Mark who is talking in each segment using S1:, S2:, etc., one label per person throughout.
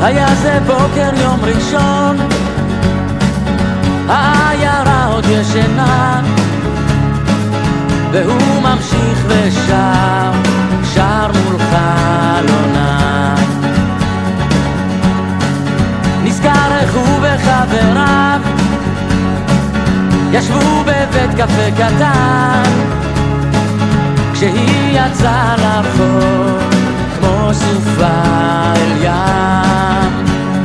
S1: היה זה בוקר יום ראשון, העיירה עוד ישנה, והוא ממשיך ושר, שר מול חלונה. נזכר איך הוא וחבריו ישבו בבית קפה קטן, כשהיא יצאה לרחוב כמו סופה אל ים.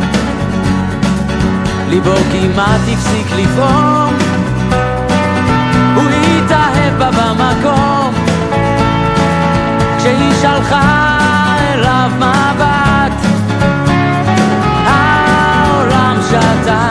S1: ליבו כמעט הפסיק לפעום, הוא התאהב בה במקום, כשהיא שלחה אליו מבט, העולם שתה.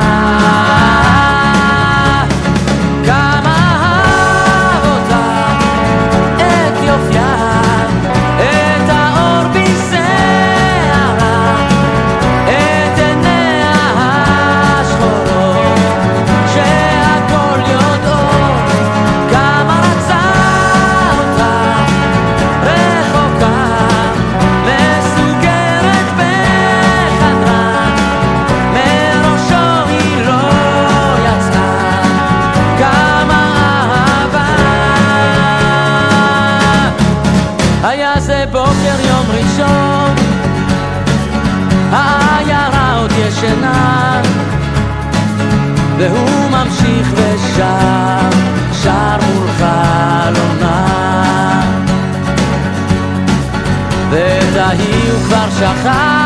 S1: בוקר יום ראשון, העיירה עוד ישנה, והוא ממשיך ושר, שר מול חלונה. ואת ההיא הוא כבר שכח,